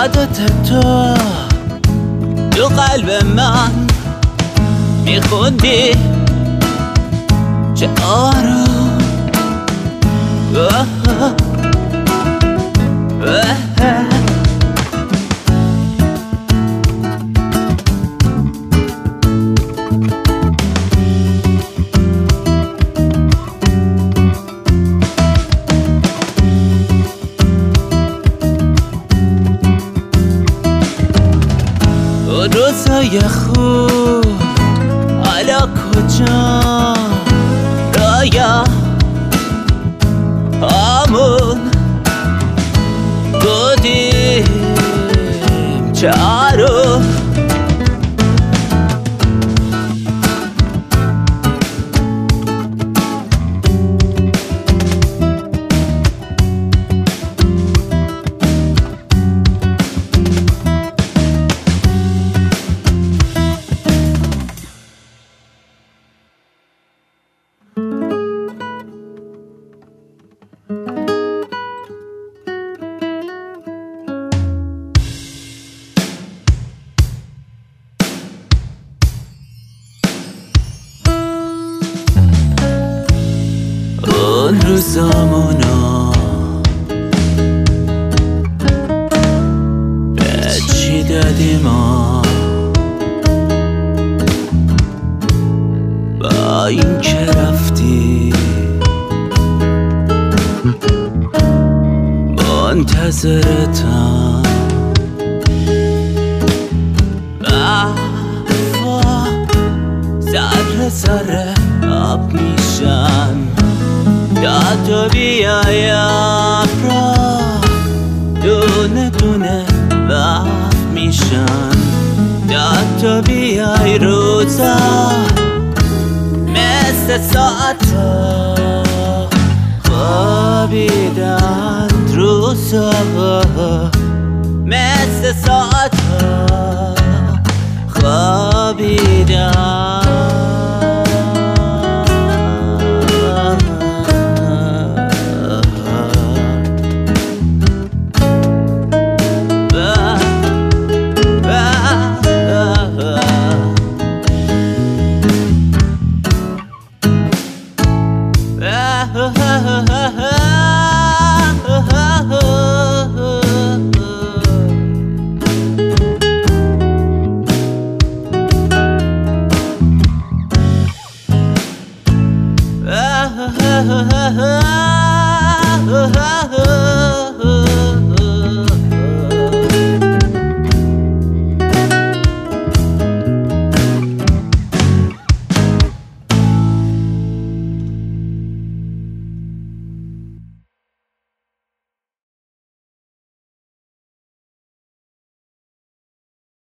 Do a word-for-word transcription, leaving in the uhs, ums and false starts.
یادت تو تو قلب من میخوندی چه آروم روزای خوب حالا کجا رایا همون بودیم چارو اون روزامونو به چی دادی ما با این که رفتی منتظرتم وفا ذره ذره آب میشن تا تو بیای ابرا دونه دونه وقت میشن تا تو بیای روزا مثل ساعتا خوابیدن روزا مثل ساعتا